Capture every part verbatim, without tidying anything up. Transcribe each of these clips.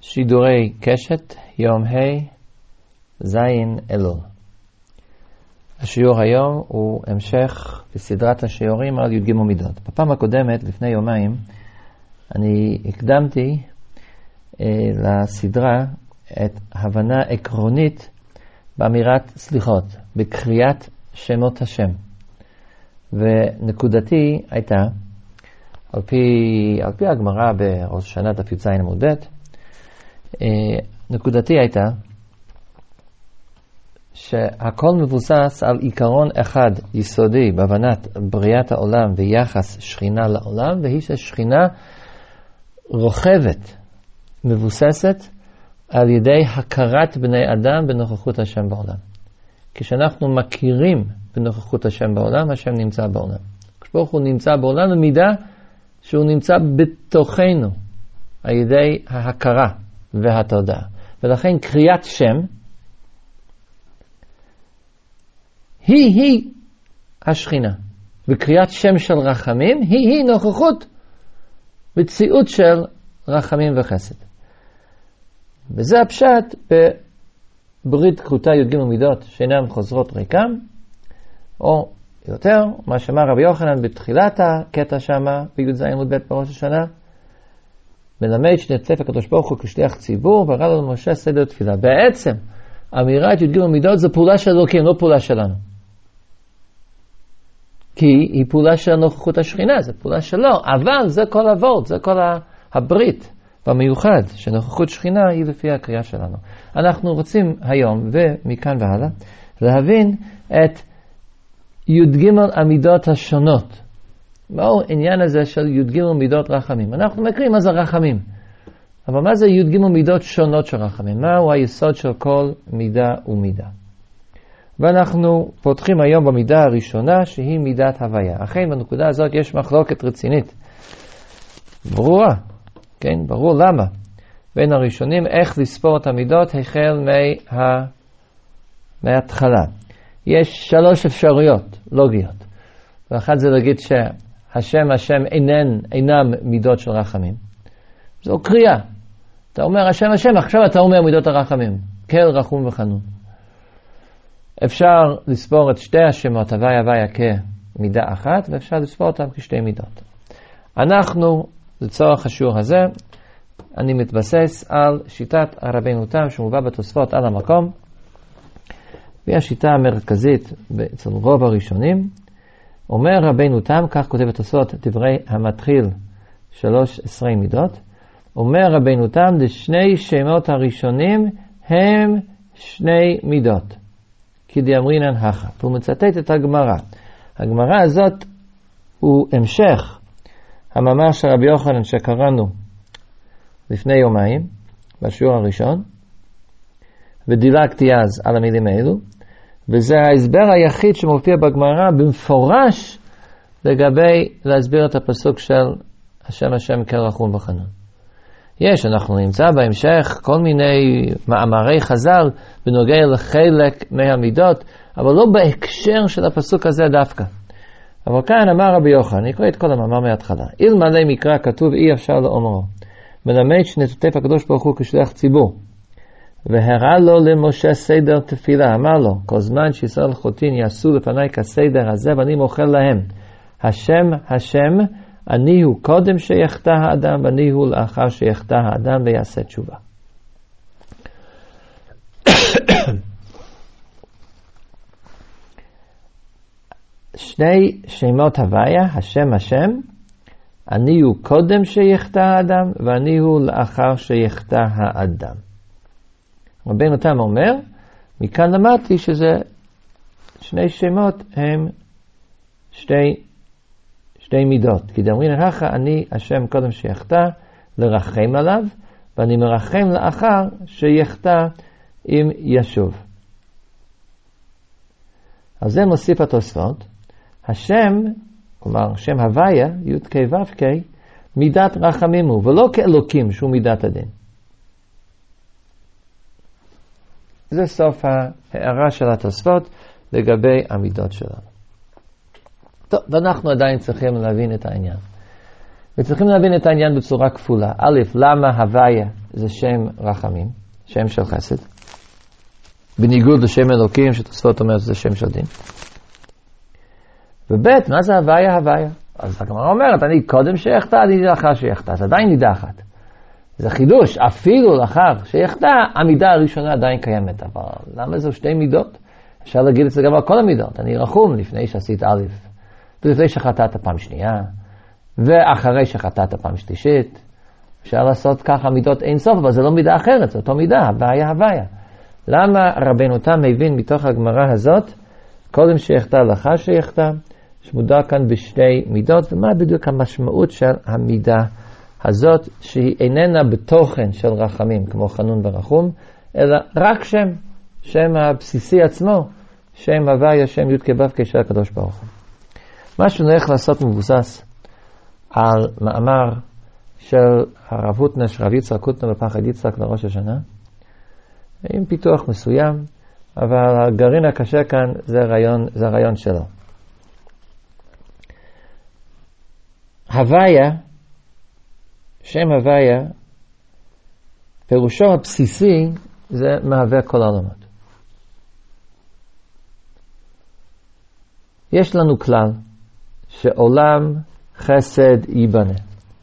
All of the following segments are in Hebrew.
שידורי קשת, יום ה' זין אלול. השיעור היום הוא המשך בסדרת השיעורים על י"ג מידות. בפעם הקודמת, לפני יומיים, אני הקדמתי אה, לסדרה את הבנה עקרונית באמירת סליחות, בקריאת שמות השם. ונקודתי הייתה, על פי, על פי הגמרא בראש השנה דף י"ז עמוד ב', נקודתי הייתה שהכל מבוסס על עיקרון אחד יסודי בהבנת בריאת העולם ויחס שכינה לעולם, והיא ששכינה רוכבת, מבוססת על ידי הכרת בני אדם בנוכחות השם בעולם. כשאנחנו מכירים בנוכחות השם בעולם, השם נמצא בעולם. כשברוך הוא נמצא בעולם במידה שהוא נמצא בתוכנו על ידי ההכרה והתודעה. ולכן קריאת שם היא היא השכינה. וקריאת שם של רחמים היא היא נוכחות מציאות של רחמים וחסד. וזה הפשט בברית כרותה י"ג מידות שאינן חוזרות ריקם, או יותר, מה שאמר רבי יוחנן בתחילת הקטע שמה בי"ז עמוד ב' בראש השנה, מלמד שנצף הקדוש ברוך הוא כשליח ציבור, והראה לנו משה סדר תפילה. בעצם, אמירת י"ג מידות זה פעולה של אלוקים, לא פעולה שלנו. כי היא פעולה של נוכחות השכינה, זה פעולה שלו, אבל זה כל הוורט, זה כל הברית, במיוחד שנוכחות שכינה היא לפי הקריאה שלנו. אנחנו רוצים היום, ומכאן והלאה, להבין את י"ג המידות השונות. מהו העניין הזה של י"ג מידות רחמים? אנחנו מכירים מה זה רחמים. אבל מה זה י"ג מידות שונות של רחמים? מהו היסוד של כל מידה ומידה? ואנחנו פותחים היום במידה הראשונה שהיא מידת הוויה. אכן בנקודה הזאת יש מחלוקת רצינית. ברורה. כן, ברור למה. בין הראשונים איך לספור את המידות החל מה... מההתחלה. יש שלוש אפשרויות לוגיות. ואחת זה להגיד ש... השם, השם אינן, אינם מידות של רחמים. זו קריאה. אתה אומר השם, השם, עכשיו אתה אומר מידות הרחמים. כל רחום וחנון. אפשר לספור את שתי השמות, הוויה הוויה כמידה אחת, ואפשר לספור אותם כשתי מידות. אנחנו, לצורך השיעור הזה, אני מתבסס על שיטת הרבינו תם שמובא בתוספות על המקום, והיא השיטה המרכזית אצל רוב הראשונים, אומר רבינו תם, כך כותב התוספות דברי המתחיל שלוש עשרה מידות, אומר רבינו תם, לשני שמות הראשונים הם שני מידות. כי דאמרינן הכה. והוא מצטט את הגמרא. הגמרא הזאת הוא המשך המאמר של רבי יוחנן שקראנו לפני יומיים, בשיעור הראשון, ודילגתי אז על המילים האלו, וזה ההסבר היחיד שמופיע בגמרא במפורש לגבי להסביר את הפסוק של השם השם כל רחום וחנון. יש, אנחנו נמצא בהמשך כל מיני מאמרי חז"ל בנוגע לחלק מהמידות, אבל לא בהקשר של הפסוק הזה דווקא. אבל כאן אמר רבי יוחנן, אני קורא את כל המאמר מההתחלה. אלמלא מקרא כתוב אי אפשר לאומרו. מלמד שנתותף הקדוש ברוך הוא כשליח ציבור. והראה לו למשה סדר תפילה, אמר לו, כל זמן שישראל חוטאים יעשו לפני כסדר הזה ואני מוכל להם. השם, השם, אני הוא קודם שיחטא האדם ואני הוא לאחר שיחטא האדם ויעשה תשובה. שני שמות הוויה, השם, השם, אני הוא קודם שיחטא האדם ואני הוא לאחר שיחטא האדם. רבינו תם אומר, מכאן למדתי שזה שני שמות הם שתי, שתי מידות. כי דאמרינן הכה, אני השם קודם שיחטא לרחם עליו, ואני מרחם לאחר שיחטא אם ישוב. אז זה מוסיף התוספות. השם, כלומר שם הוויה, י' כ' ו' כ', מידת רחמים הוא, ולא כאלוקים שהוא מידת הדין. זה סוף ההערה של התוספות לגבי המידות שלנו. טוב, ואנחנו עדיין צריכים להבין את העניין. וצריכים להבין את העניין בצורה כפולה. א', למה הוויה זה שם רחמים, שם של חסד, בניגוד לשם אלוקים שתוספות אומר שזה שם של דין. וב', מה זה הוויה הוויה? אז הגמרא אומרת, אני קודם שייכתה, אני לאחר שייכתה, זה עדיין מידה אחת. זה חידוש, אפילו לאחר שייכתה, המידה הראשונה עדיין קיימת. אבל למה זו שתי מידות? אפשר להגיד את זה גם על כל המידות. אני רחום לפני שעשית א', ולפני שחטאת פעם שנייה, ואחרי שחטאת פעם שלישית. אפשר לעשות ככה מידות אין סוף, אבל זה לא מידה אחרת, זה אותו מידה, הוויה הוויה. למה רבנו תם מבין מתוך הגמרא הזאת, קודם שייכתה לאחר שייכתה, שמודע כאן בשתי מידות, ומה בדיוק המשמעות של המידה הזאת, שהיא איננה בתוכן של רחמים, כמו חנון ורחום, אלא רק שם, שם הבסיסי עצמו, שם הוויה, שם י' כו' של הקדוש ברוך הוא. מה שאני הולך לעשות מבוסס על מאמר של הרב הוטנר, רב יצחק הוטנר בפחד יצחק לראש השנה, עם פיתוח מסוים, אבל הגרעין הקשה כאן זה הרעיון, זה הרעיון שלו. הוויה, שם הוויה, פירושו הבסיסי זה מהווה כל העולמות. יש לנו כלל שעולם חסד ייבנה.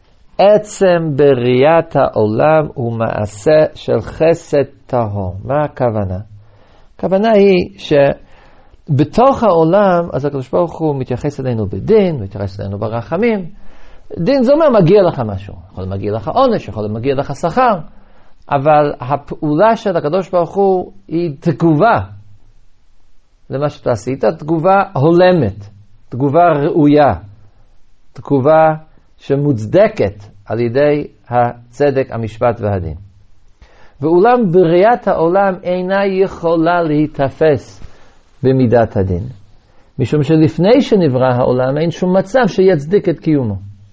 עצם בריאת העולם הוא מעשה של חסד טהור. מה הכוונה? הכוונה היא שבתוך העולם, אז הקדוש ברוך הוא מתייחס אלינו בדין, מתייחס אלינו ברחמים. דין זה אומר מגיע לך משהו. יכול מגיע לך עונש, יכול מגיע לך שכר. אבל הפעולה של הקדוש ברוך הוא היא תגובה למה שאתה עשית, תגובה הולמת, תגובה ראויה, תגובה שמוצדקת על ידי הצדק, המשפט והדין. ואולם בריאת העולם אינה יכולה להתאפס במידת הדין. משום שלפני שנברא העולם אין שום מצב שיצדיק את קיומו.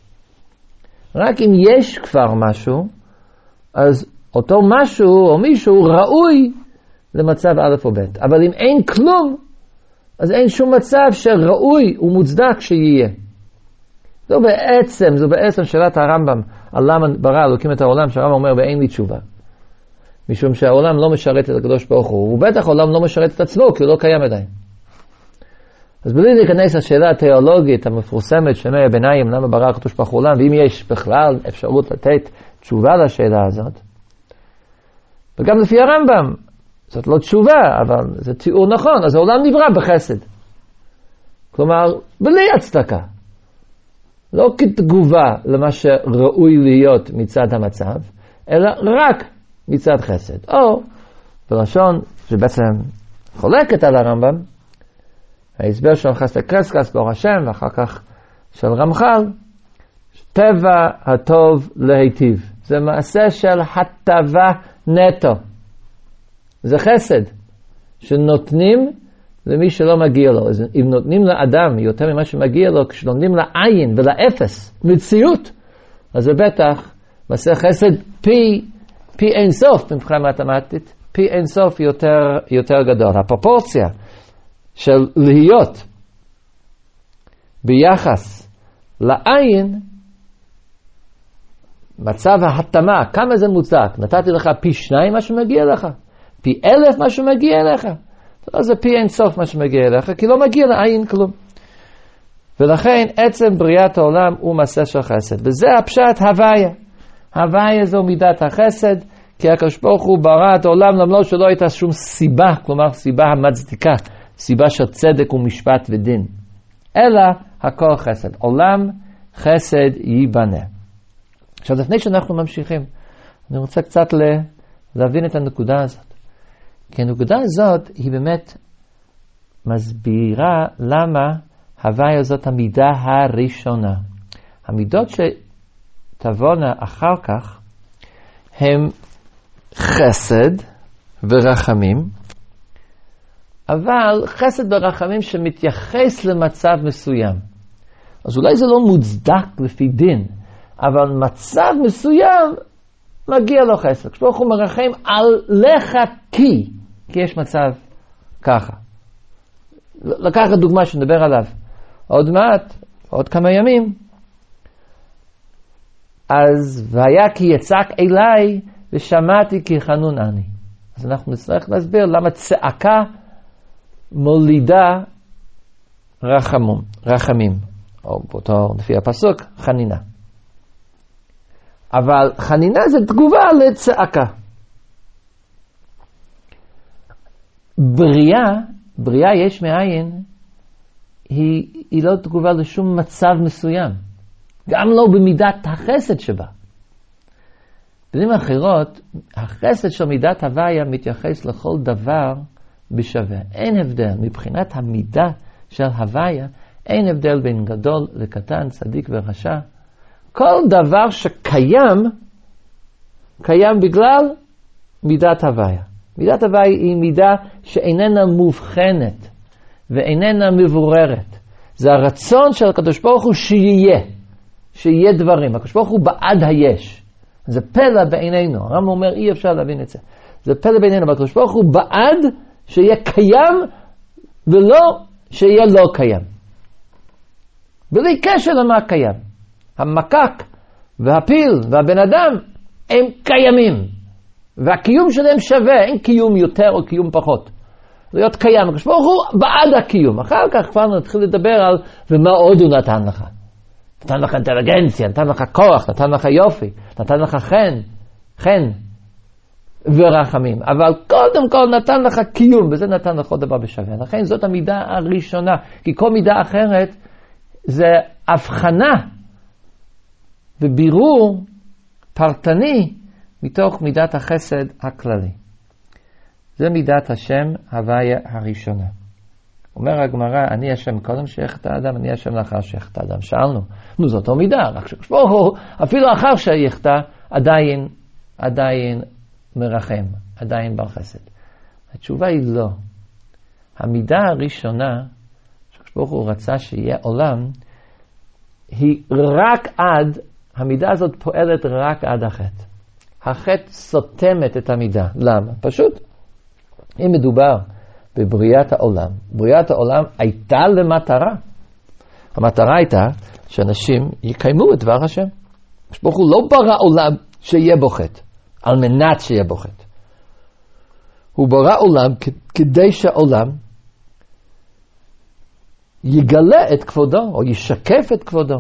רק אם יש כבר משהו, אז אותו משהו או מישהו ראוי למצב א' או ב'. אבל אם אין כלום, אז אין שום מצב שראוי ומוצדק שיהיה. זו בעצם, זו בעצם שאלת הרמב"ם על למה ברא אלוקים את העולם, שהרמב"ם אומר ואין לי תשובה. משום שהעולם לא משרת את הקדוש ברוך הוא, ובטח העולם לא משרת את עצמו, כי הוא לא קיים עדיין. אז בלי להיכנס לשאלה התיאולוגית המפורסמת של ימי הביניים, למה ברא הקדוש ברוך הוא העולם, ואם יש בכלל אפשרות לתת תשובה לשאלה הזאת. וגם לפי הרמב"ם, זאת לא תשובה, אבל זה תיאור נכון, אז העולם נברא בחסד. כלומר, בלי הצדקה. לא כתגובה למה שראוי להיות מצד המצב, אלא רק מצד חסד. או, בלשון שבעצם חולקת על הרמב"ם, ההסבר של חסד קרסקס באור השם, ואחר כך של רמח"ל, טבע הטוב להיטיב. זה מעשה של הטבה נטו. זה חסד שנותנים למי שלא מגיע לו. אז אם נותנים לאדם יותר ממה שמגיע לו, כשנותנים לעין ולאפס מציאות, אז זה בטח מעשה חסד פי, פי אין סוף מבחינה מתמטית, פי אין סוף יותר, יותר גדול. הפרופורציה של להיות ביחס לעין, מצב ההתאמה, כמה זה מוצדק? נתתי לך פי שניים מה שמגיע לך, פי אלף מה שמגיע לך. אז זה פי אין סוף מה שמגיע לך, כי לא מגיע לעין כלום. ולכן עצם בריאת העולם הוא מעשה של חסד. וזה הפשט הוויה. הוויה זו מידת החסד, כי הקדוש ברוך הוא ברא את העולם למרות שלא הייתה שום סיבה, כלומר סיבה המצדיקה, סיבה של צדק ומשפט ודין. אלא הכל חסד. עולם חסד ייבנה. עכשיו לפני שאנחנו ממשיכים, אני רוצה קצת להבין את הנקודה הזאת. כי הנקודה הזאת היא באמת מסבירה למה הוויה זאת המידה הראשונה. המידות שתבונה אחר כך הם חסד ורחמים, אבל חסד ורחמים שמתייחס למצב מסוים. אז אולי זה לא מוצדק לפי דין, אבל מצב מסוים מגיע לו חסד. כשברוך הוא מרחם על לך כי, כי יש מצב ככה. לקחת דוגמה שנדבר עליו עוד מעט, עוד כמה ימים. אז והיה כי יצעק אליי ושמעתי כי חנון אני. אז אנחנו נצטרך להסביר למה צעקה מולידה רחמום, רחמים, או באותו לפי הפסוק, חנינה. אבל חנינה זה תגובה לצעקה. בריאה, בריאה יש מאין, היא, היא לא תגובה לשום מצב מסוים. גם לא במידת החסד שבה. במילים אחרות, החסד של מידת הוויה מתייחס לכל דבר בשווה. אין הבדל. מבחינת המידה של הוויה, אין הבדל בין גדול לקטן, צדיק ורשע. כל דבר שקיים, קיים בגלל מידת הוויה. מידת הוויה היא מידה שאיננה מובחנת ואיננה מבוררת. זה הרצון של הקדוש ברוך הוא שיהיה, שיהיה דברים. הקדוש ברוך הוא בעד היש. זה פלא בעינינו. הרמב"ם אומר אי אפשר להבין את זה. זה פלא בעינינו. הקדוש ברוך הוא בעד שיהיה קיים ולא שיהיה לא קיים. בלי קשר למה קיים. המקק והפיל והבן אדם הם קיימים. והקיום שלהם שווה. אין קיום יותר או קיום פחות. להיות קיים. הקדוש ברוך הוא בעד הקיום. אחר כך כבר נתחיל לדבר על ומה עוד הוא נתן לך. נתן לך אינטליגנציה, נתן לך כוח, נתן לך יופי, נתן לך חן, חן ורחמים. אבל קודם כל נתן לך קיום, וזה נתן לך עוד דבר בשווה. לכן זאת המידה הראשונה, כי כל מידה אחרת זה הבחנה ובירור פרטני מתוך מידת החסד הכללי. זה מידת השם הוויה הראשונה. אומר הגמרא, אני השם קודם שייך האדם, אני השם לאחר שייך האדם. שאלנו, נו זאת המידה, רק שכשבו, אפילו אחר שייך עדיין, עדיין מרחם, עדיין בר חסד. התשובה היא לא. המידה הראשונה, שכשבו הוא רצה שיהיה עולם, היא רק עד, המידה הזאת פועלת רק עד החטא. החטא סותמת את המידה. למה? פשוט, אם מדובר בבריאת העולם. בריאת העולם הייתה למטרה. המטרה הייתה שאנשים יקיימו את דבר השם. ברוך הוא לא ברא עולם שיהיה בו חטא, על מנת שיהיה בו חטא. הוא ברא עולם כדי שהעולם יגלה את כבודו, או ישקף את כבודו.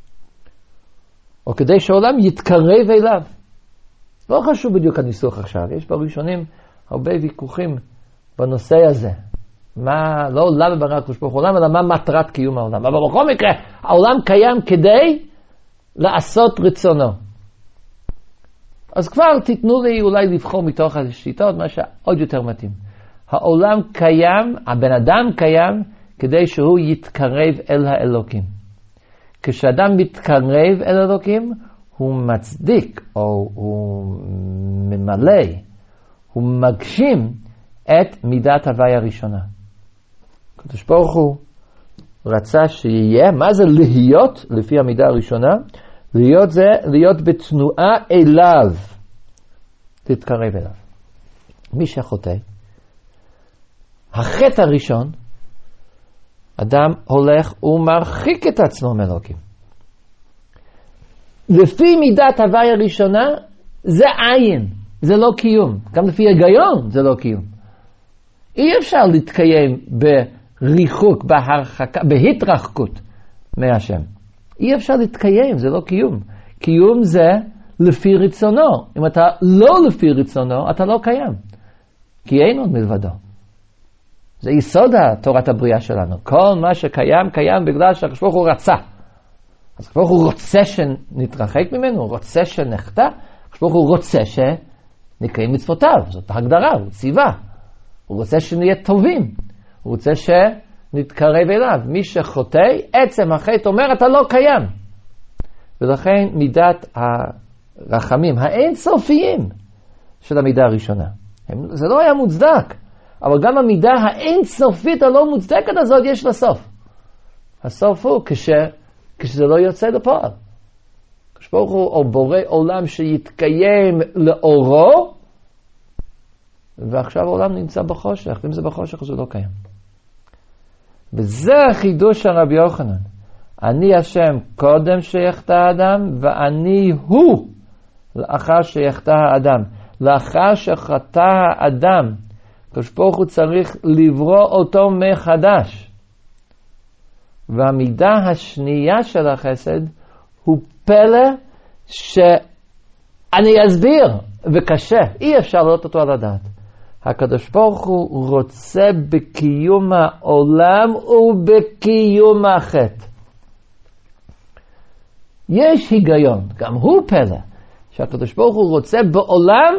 או כדי שהעולם יתקרב אליו. לא חשוב בדיוק הניסוח עכשיו. יש בראשונים הרבה ויכוחים בנושא הזה. מה, לא למה ברא הקדוש ברוך הוא עולם, אלא מה מטרת קיום העולם. אבל בכל מקרה, העולם קיים כדי לעשות רצונו. אז כבר תיתנו לי אולי לבחור מתוך השיטות, מה שעוד יותר מתאים. העולם קיים, הבן אדם קיים, כדי שהוא יתקרב אל האלוקים. כשאדם מתקרב אל האלוקים, הוא מצדיק, או הוא ממלא, הוא מגשים את מידת הוויה הראשונה. הקדוש ברוך הוא רצה שיהיה, מה זה להיות לפי המידה הראשונה? להיות זה, להיות בתנועה אליו. תתקרב אליו. מי שחוטא, החטא הראשון, אדם הולך ומרחיק את עצמו מאלוקים. לפי מידת הוויה הראשונה, זה עין, זה לא קיום. גם לפי היגיון זה לא קיום. אי אפשר להתקיים בריחוק, בהרחקה, בהתרחקות מהשם. אי אפשר להתקיים, זה לא קיום. קיום זה לפי רצונו. אם אתה לא לפי רצונו, אתה לא קיים. כי אין עוד מלבדו. זה יסוד תורת הבריאה שלנו. כל מה שקיים, קיים בגלל שהקדוש ברוך הוא רצה. אז הקדוש ברוך הוא רוצה שנתרחק ממנו, הוא רוצה שנחטא, הקדוש ברוך הוא רוצה שנקיים מצוותיו. זאת ההגדרה, הוא ציווה. הוא רוצה שנהיה טובים. הוא רוצה שנתקרב אליו. מי שחוטא, עצם החטא אומר, אתה לא קיים. ולכן מידת הרחמים, האינסופיים של המידה הראשונה. זה לא היה מוצדק. אבל גם המידה האינסופית הלא מוצדקת הזאת יש לה סוף. הסוף הוא כש, כשזה לא יוצא לפועל. כשברוך הוא או בורא עולם שיתקיים לאורו, ועכשיו העולם נמצא בחושך, ואם זה בחושך אז הוא לא קיים. וזה החידוש של רבי יוחנן. אני השם קודם שיחטא האדם, ואני הוא לאחר שיחטא האדם. לאחר שחטא האדם, הקדוש ברוך הוא צריך לברוא אותו מחדש. והמידה השנייה של החסד הוא פלא שאני אסביר, וקשה, אי אפשר לראות אותו על הדעת. הקדוש ברוך הוא רוצה בקיום העולם ובקיום החטא. יש היגיון, גם הוא פלא, שהקדוש ברוך הוא רוצה בעולם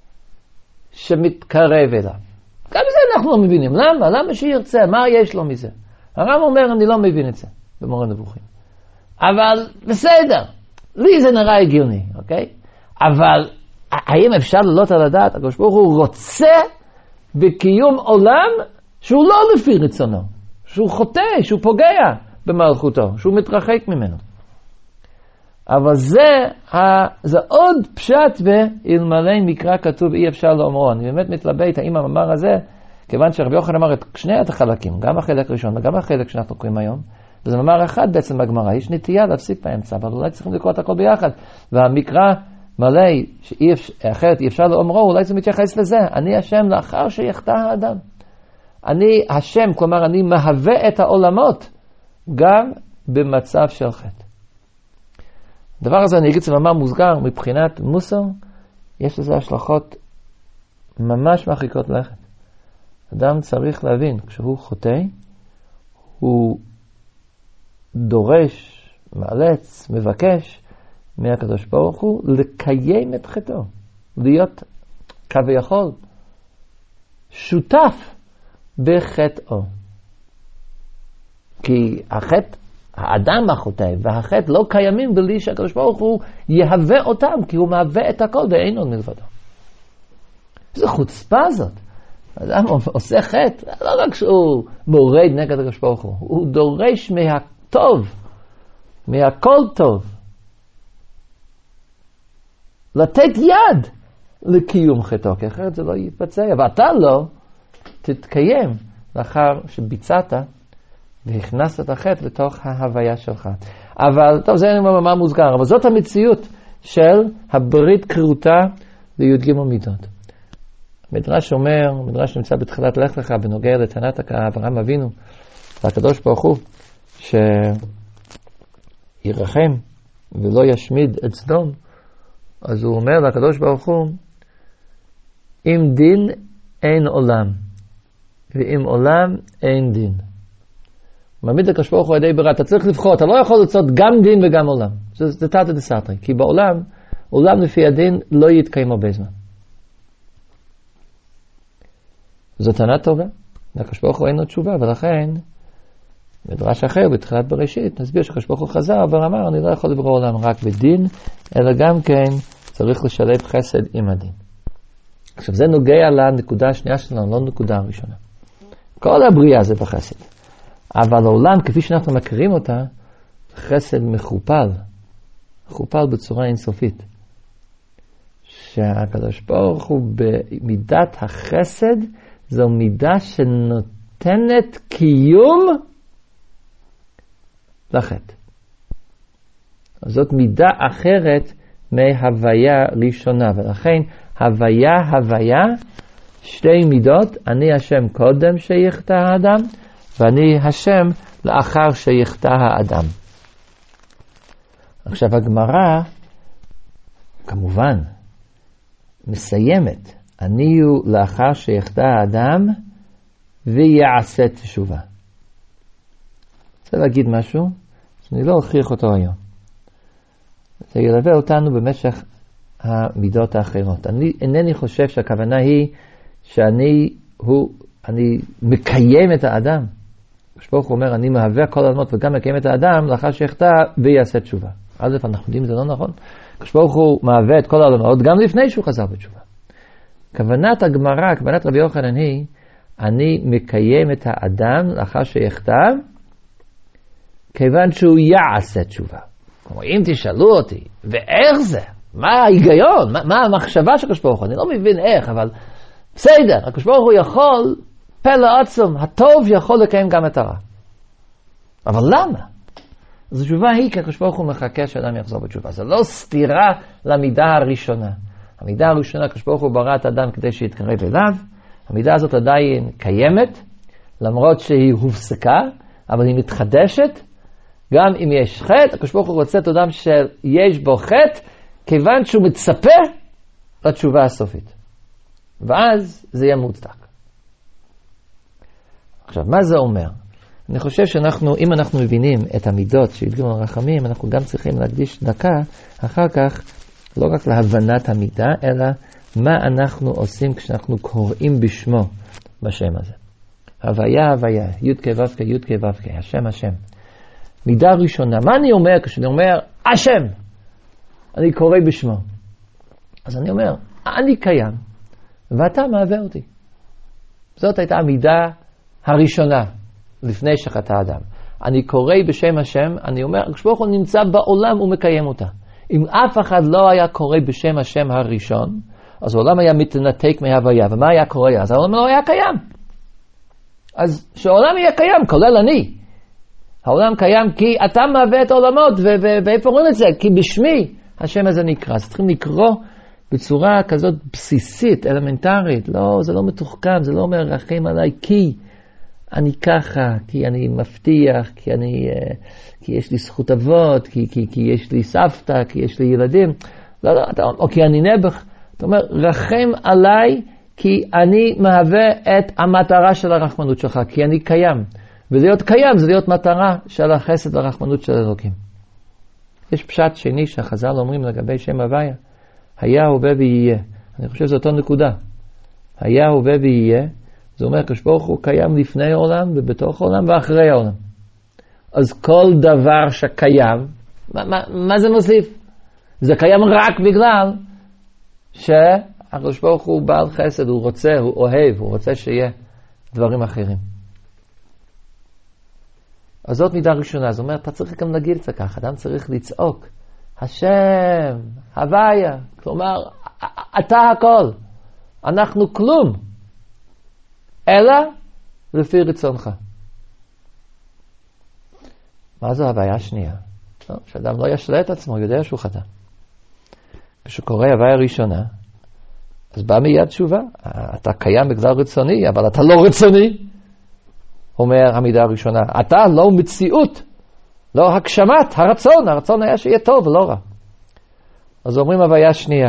שמתקרב אליו. גם זה אנחנו לא מבינים. למה? למה שירצה? מה יש לו מזה? הרב אומר, אני לא מבין את זה, במורה נבוכים. אבל בסדר, לי זה נראה הגיוני, אוקיי? אבל האם אפשר ללות על הדעת? הקדוש ברוך הוא רוצה בקיום עולם שהוא לא לפי רצונו, שהוא חוטא, שהוא פוגע במלכותו, שהוא מתרחק ממנו. אבל זה, זה עוד פשט באלמלא מקרא כתוב אי אפשר לאומרו. אני באמת מתלבט האם המאמר הזה, כיוון שרבי יוחנן אמר את שני החלקים, גם החלק הראשון וגם החלק שאנחנו קוראים היום, וזה מאמר אחד בעצם בגמרא, יש נטייה להפסיק באמצע, אבל אולי צריכים לקרוא את הכל ביחד. והמקרא מלא, אחרת אי אפשר לאומרו, אולי זה מתייחס לזה. אני השם לאחר שיחטא האדם. אני השם, כלומר אני מהווה את העולמות, גם במצב של חטא. הדבר הזה אני אגיד זה מאמר מוסגר מבחינת מוסר, יש לזה השלכות ממש מרחיקות לכת. אדם צריך להבין, כשהוא חוטא, הוא דורש, מאלץ, מבקש מהקדוש ברוך הוא לקיים את חטאו, להיות כביכול שותף בחטאו. כי החטא, האדם החוטא והחטא לא קיימים בלי שהקדוש ברוך הוא יהווה אותם, כי הוא מהווה את הכל ואין עוד מלבדו. זו חוצפה זאת. אדם עושה חטא, לא רק שהוא מורד נגד הקדוש ברוך הוא, הוא דורש מהטוב, מהכל טוב, לתת יד לקיום חטאו, כי אחרת זה לא יתבצע, ואתה לא תתקיים לאחר שביצעת והכנסת את החטא לתוך ההוויה שלך. אבל, טוב, זה מאמר מוסגר, אבל זאת המציאות של הברית כרותה לי"ג מידות. המדרש אומר, המדרש נמצא בתחילת לך לך בנוגע לטענת אברהם אבינו, והקדוש ברוך הוא שירחם ולא ישמיד את סדום, אז הוא אומר לקדוש ברוך הוא, אם דין אין עולם, ואם עולם אין דין. מעמיד הקדוש ברוך הוא ידי ברא, אתה צריך לבחור, אתה לא יכול לעשות גם דין וגם עולם. זה, זה תתא דסתרי, כי בעולם, עולם לפי הדין לא יתקיים הרבה זמן. זו טענה טובה, והקדוש ברוך הוא אין לו תשובה, ולכן, מדרש אחר בתחילת בראשית, נסביר שהקדוש ברוך הוא חזר ואמר, אני לא יכול לברוא עולם רק בדין, אלא גם כן צריך לשלב חסד עם הדין. עכשיו זה נוגע לנקודה השנייה שלנו, לא נקודה הראשונה. כל הבריאה זה בחסד. אבל העולם, כפי שאנחנו מכירים אותה, חסד מחופל, מחופל בצורה אינסופית. שהקדוש ברוך הוא במידת החסד, זו מידה שנותנת קיום לחטא. זאת מידה אחרת מהוויה ראשונה, ולכן הוויה, הוויה, שתי מידות, אני השם קודם שיחטא האדם, ואני השם לאחר שיחטא האדם. עכשיו הגמרא, כמובן, מסיימת, אני הוא לאחר שיחטא האדם ויעשה תשובה. רוצה להגיד משהו, אני לא אוכיח אותו היום. זה ילווה אותנו במשך המידות האחרות. אני אינני חושב שהכוונה היא שאני הוא, אני מקיים את האדם. כשברוך הוא אומר, אני מהווה כל העולמות וגם מקיים את האדם לאחר שיחטא ויעשה תשובה. א', אנחנו יודעים, זה לא נכון. כשברוך הוא מהווה את כל העולמות גם לפני שהוא חזר בתשובה. כוונת הגמרא, כוונת רבי יוחנן היא, אני מקיים את האדם לאחר שיחטא, כיוון שהוא יעשה תשובה. כמו אם תשאלו אותי, ואיך זה? מה ההיגיון? מה, מה המחשבה של כשברוך הוא? אני לא מבין איך, אבל בסדר, כשברוך הוא יכול, פלא עצום, הטוב יכול לקיים גם את הרע. אבל למה? אז התשובה היא כי הקדוש ברוך הוא מחכה שאדם יחזור בתשובה. זה לא סתירה למידה הראשונה. המידה הראשונה, הקדוש ברוך הוא ברא את האדם כדי שיתקרב אליו. המידה הזאת עדיין קיימת, למרות שהיא הופסקה, אבל היא מתחדשת. גם אם יש חטא, הקדוש ברוך הוא רוצה את אדם שיש בו חטא, כיוון שהוא מצפה לתשובה הסופית. ואז זה יהיה מוצדק. עכשיו, מה זה אומר? אני חושב שאנחנו, אם אנחנו מבינים את המידות שהדגימו הרחמים, אנחנו גם צריכים להקדיש דקה אחר כך, לא רק להבנת המידה, אלא מה אנחנו עושים כשאנחנו קוראים בשמו בשם הזה. הוויה, הוויה, י' כ' ו' כ', י' כ' ו' כ', השם, השם. מידה ראשונה, מה אני אומר כשאני אומר, השם? אני קורא בשמו. אז אני אומר, אני קיים, ואתה מהווה אותי. זאת הייתה המידה הראשונה, לפני שחטא האדם. אני קורא בשם השם, אני אומר, כשברוך הוא נמצא בעולם ומקיים אותה. אם אף אחד לא היה קורא בשם השם הראשון, אז העולם היה מתנתק מההוויה. ומה היה קורה? אז העולם לא היה קיים. אז שהעולם יהיה קיים, כולל אני. העולם קיים כי אתה מהווה את העולמות, ואיפה אומרים את זה? כי בשמי השם הזה נקרא. אז צריכים לקרוא בצורה כזאת בסיסית, אלמנטרית. לא, זה לא מתוחכם, זה לא אומר רחם עליי כי אני ככה, כי אני מבטיח, כי אני, כי יש לי זכות אבות, כי, כי, כי יש לי סבתא, כי יש לי ילדים. לא, לא, אתה, או כי אני נבח. אתה אומר, רחם עליי כי אני מהווה את המטרה של הרחמנות שלך, כי אני קיים. ולהיות קיים זה להיות מטרה של החסד והרחמנות של אלוקים. יש פשט שני שהחז"ל אומרים לגבי שם הוויה, היה הווה ויהיה. אני חושב שזו אותו נקודה. היה הווה ויהיה, זה אומר כשברוך הוא קיים לפני העולם ובתוך העולם ואחרי העולם. אז כל דבר שקיים, מה, מה, מה זה מוסיף? זה קיים רק בגלל שהקדוש ברוך הוא בעל חסד, הוא רוצה, הוא אוהב, הוא רוצה שיהיה דברים אחרים. אז זאת מידה ראשונה, זאת אומרת, אתה צריך גם להגיד את זה ככה, אדם צריך לצעוק, השם, הוויה, כלומר, אתה הכל, אנחנו כלום, אלא לפי רצונך. מה זו הוויה השנייה? לא, שאדם לא ישלה את עצמו, יודע שהוא חטא. כשקורא הוויה ראשונה, אז בא מיד תשובה, אתה קיים בגלל רצוני, אבל אתה לא רצוני. אומר המידה הראשונה, אתה לא מציאות, לא הגשמת הרצון, הרצון היה שיהיה טוב ולא רע. אז אומרים הוויה שנייה.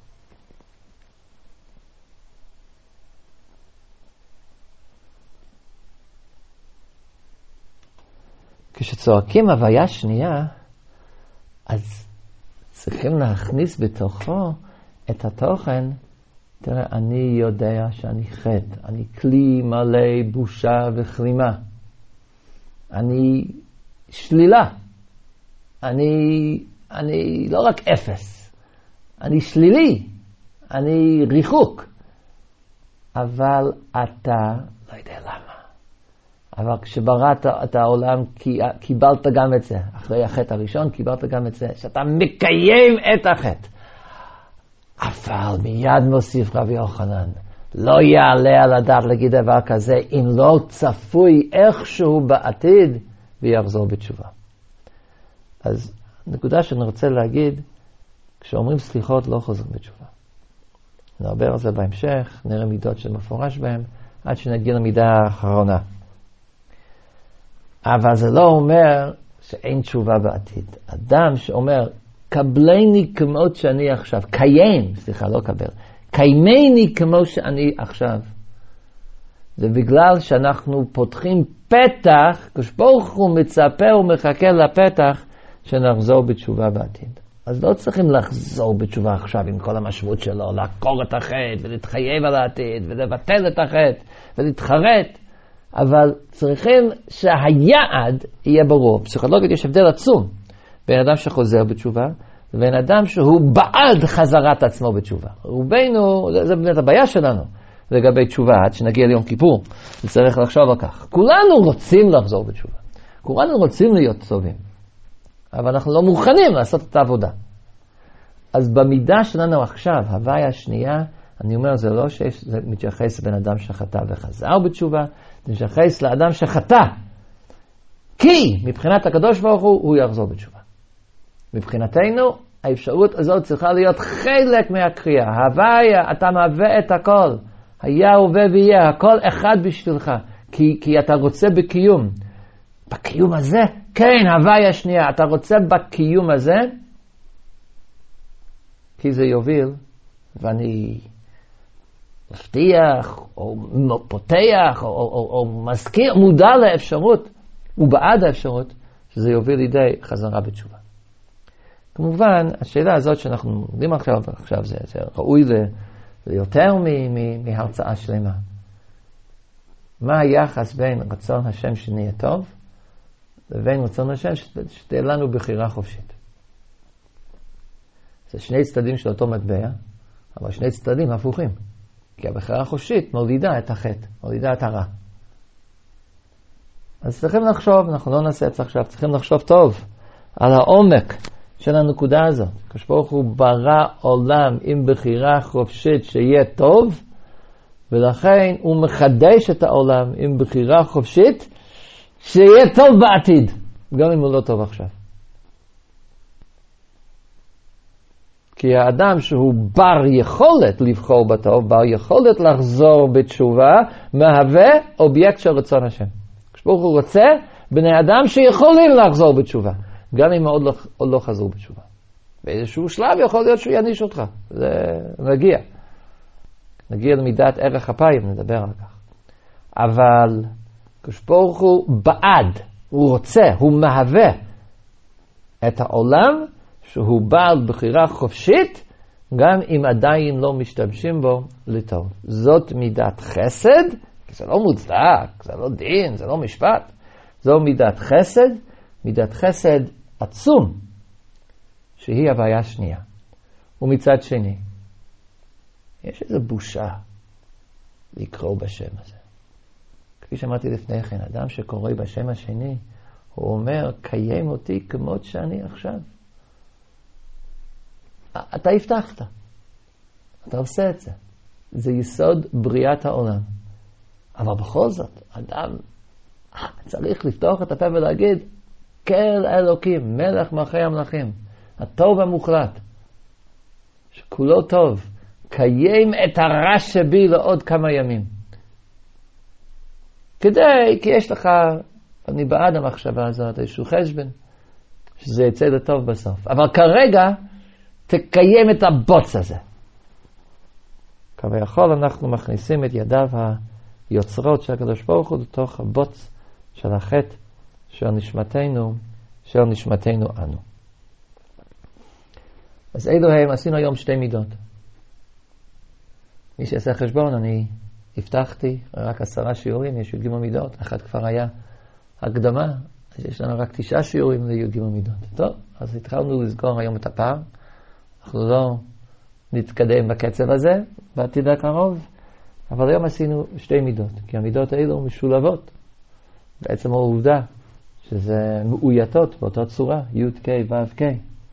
כשצועקים הוויה שנייה, אז צריכים להכניס בתוכו את התוכן, תראה, אני יודע שאני חטא, אני כלי מלא בושה וכלימה, אני שלילה, אני, אני לא רק אפס, אני שלילי, אני ריחוק, אבל אתה לא יודע למה. אבל כשבראת את העולם, קיבלת גם את זה. אחרי החטא הראשון, קיבלת גם את זה, שאתה מקיים את החטא. אבל מיד מוסיף רבי יוחנן, לא יעלה על הדעת להגיד דבר כזה, אם לא צפוי איכשהו בעתיד, ויחזור בתשובה. אז נקודה שאני רוצה להגיד, כשאומרים סליחות לא חוזרים בתשובה. נדבר על זה בהמשך, נראה מידות שמפורש בהם, עד שנגיע למידה האחרונה. אבל זה לא אומר שאין תשובה בעתיד. אדם שאומר, קבלני כמו שאני עכשיו, קיים, סליחה, לא קבל, קיימני כמו שאני עכשיו. זה בגלל שאנחנו פותחים פתח, כשברוך הוא מצפה ומחכה לפתח, שנחזור בתשובה בעתיד. אז לא צריכים לחזור בתשובה עכשיו עם כל המשמעות שלו, לעקור את החטא ולהתחייב על העתיד ולבטל את החטא ולהתחרט. אבל צריכים שהיעד יהיה ברור. פסיכולוגית יש הבדל עצום בין אדם שחוזר בתשובה לבין אדם שהוא בעד חזרת עצמו בתשובה. רובנו, זה, זה באמת הבעיה שלנו לגבי תשובה, עד שנגיע ליום כיפור, צריך לחשוב על כך. כולנו רוצים לחזור בתשובה. כולנו רוצים להיות טובים. אבל אנחנו לא מוכנים לעשות את העבודה. אז במידה שלנו עכשיו, הוויה השנייה, אני אומר, זה לא שזה מתייחס בין אדם שחטא וחזר בתשובה, זה מתייחס לאדם שחטא, כי מבחינת הקדוש ברוך הוא, הוא יחזור בתשובה. מבחינתנו, האפשרות הזאת צריכה להיות חלק מהקריאה. הוויה, אתה מהווה את הכל. היה הווה ויהיה, הכל אחד בשבילך. כי, כי אתה רוצה בקיום. בקיום הזה, כן, הוויה שנייה, אתה רוצה בקיום הזה, כי זה יוביל, ואני מבטיח, או פותח, או, או, או, או מזכיר, מודע לאפשרות, ובעד האפשרות, שזה יוביל לידי חזרה בתשובה. כמובן, השאלה הזאת שאנחנו יודעים עכשיו, עכשיו זה, זה ראוי ליותר מהרצאה שלמה. מה היחס בין רצון השם שנהיה טוב, לבין רצון השם שתהיה לנו בחירה חופשית? זה שני צדדים של אותו מטבע, אבל שני צדדים הפוכים. כי הבחירה החופשית מולידה את החטא, מולידה את הרע. אז צריכים לחשוב, אנחנו לא נעשה את זה עכשיו, צריכים לחשוב טוב על העומק של הנקודה הזאת. כשברוך הוא ברא עולם עם בחירה חופשית שיהיה טוב, ולכן הוא מחדש את העולם עם בחירה חופשית שיהיה טוב בעתיד, גם אם הוא לא טוב עכשיו. כי האדם שהוא בר יכולת לבחור בטוב, בר יכולת לחזור בתשובה, מהווה אובייקט של רצון השם. כשברוך הוא רוצה בני אדם שיכולים לחזור בתשובה, גם אם עוד לא, עוד לא חזרו בתשובה. באיזשהו שלב יכול להיות שהוא יניש אותך. זה נגיע. נגיע למידת ערך אפיים, נדבר על כך. אבל כשברוך הוא בעד, הוא רוצה, הוא מהווה את העולם שהוא בעל בחירה חופשית, גם אם עדיין לא משתמשים בו לטוב. זאת מידת חסד, כי זה לא מוצדק, זה לא דין, זה לא משפט. זו מידת חסד, מידת חסד עצום, שהיא הבעיה השנייה. ומצד שני, יש איזו בושה לקרוא בשם הזה. כפי שאמרתי לפני כן, אדם שקורא בשם השני, הוא אומר, קיים אותי כמות שאני עכשיו. אתה הבטחת. אתה עושה את זה. זה יסוד בריאת העולם. אבל בכל זאת, אדם צריך לפתוח את הפה ולהגיד, כל אלוקים, מלך מלכי המלכים, הטוב המוחלט, שכולו טוב, קיים את הרע שבי לעוד כמה ימים. כדי, כי יש לך, אני בעד המחשבה הזאת, איזשהו חשבן, שזה יצא לטוב בסוף. אבל כרגע, תקיים את הבוץ הזה. כביכול אנחנו מכניסים את ידיו היוצרות של הקדוש ברוך הוא לתוך הבוץ של החטא של נשמתנו, של נשמתנו אנו. אז אלו הם, עשינו היום שתי מידות. מי שיעשה חשבון, אני הבטחתי רק עשרה שיעורים, יש י"ג מידות, אחד כבר היה הקדמה, אז יש לנו רק תשעה שיעורים לי"ג מידות. טוב, אז התחלנו לסגור היום את הפער, אנחנו לא נתקדם בקצב הזה, בעתיד הקרוב, אבל היום עשינו שתי מידות, כי המידות האלו משולבות. בעצם העובדה שזה מאויתות באותה צורה, י' ק' ו' ק'.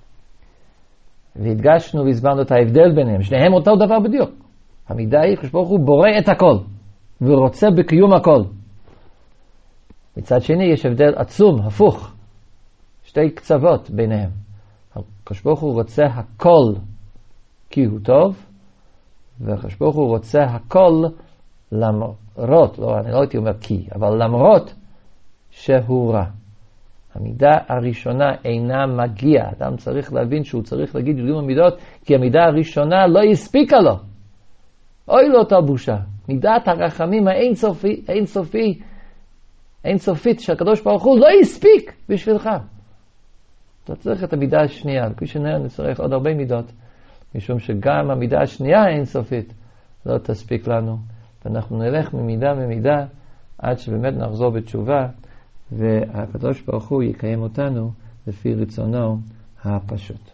והדגשנו והסברנו את ההבדל ביניהם, שניהם אותו דבר בדיוק. המידה היא, כשברוך הוא בורא את הכל, ורוצה בקיום הכל. מצד שני יש הבדל עצום, הפוך, שתי קצוות ביניהם. כשברוך הוא רוצה הכל כי הוא טוב, וכשברוך הוא רוצה הכל למרות, לא, אני לא הייתי אומר כי, אבל למרות שהוא רע. המידה הראשונה אינה מגיע. אדם צריך להבין שהוא צריך להגיד י"ג מידות, כי המידה הראשונה לא הספיקה לו. אוי לו אותה בושה. מידת הרחמים האינסופי, אינסופי, אינסופית שהקדוש ברוך הוא לא הספיק בשבילך. אתה צריך את המידה השנייה, וכפי שנראה נצטרך עוד הרבה מידות, משום שגם המידה השנייה האינסופית לא תספיק לנו. ואנחנו נלך ממידה ממידה עד שבאמת נחזור בתשובה, והקדוש ברוך הוא יקיים אותנו לפי רצונו הפשוט.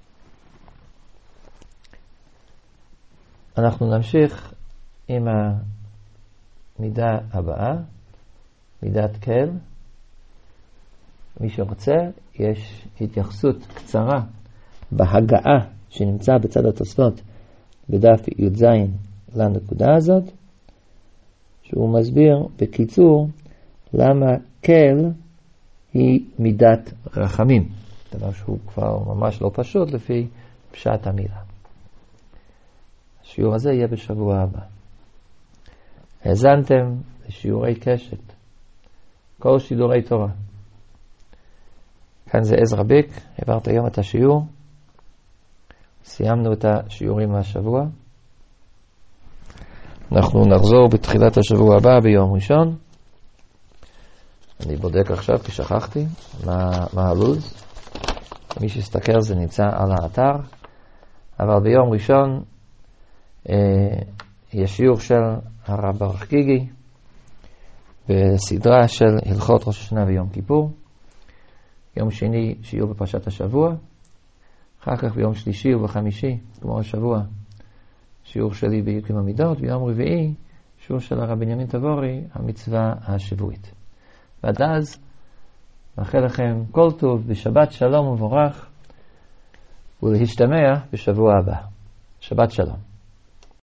אנחנו נמשיך עם המידה הבאה, מידת כל. מי שרוצה, יש התייחסות קצרה בהגעה שנמצא בצד התוספות בדף י"ז לנקודה הזאת, שהוא מסביר בקיצור למה כל היא מידת רחמים. דבר שהוא כבר ממש לא פשוט לפי פשט המילה. השיעור הזה יהיה בשבוע הבא. האזנתם לשיעורי קשת, כל שידורי תורה. כאן זה עזרא ביק, העברת היום את השיעור. סיימנו את השיעורים מהשבוע. אנחנו נחזור בתחילת השבוע הבא ביום ראשון. אני בודק עכשיו כי שכחתי מה, מה הלוז. מי שיסתכל זה נמצא על האתר. אבל ביום ראשון אה, יש שיעור של הרב ברוך גיגי בסדרה של הלכות ראש השנה ויום כיפור. יום שני שיעור בפרשת השבוע. אחר כך ביום שלישי ובחמישי, כמו השבוע, שיעור שלי ביקום המידות. ביום רביעי שיעור של הרב בנימין תבורי, המצווה השבועית. ועד אז מאחל לכם כל טוב, בשבת שלום ומבורך, ולהשתמע בשבוע הבא. שבת שלום.